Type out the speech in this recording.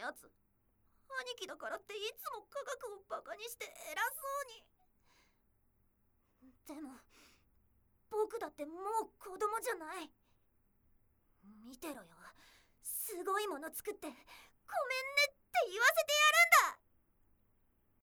やつ。兄貴だからっていつも科学をバカにして偉そうに。でも僕だってもう子供じゃない。見てろよ、すごいもの作ってごめんねって言わせてやるんだ。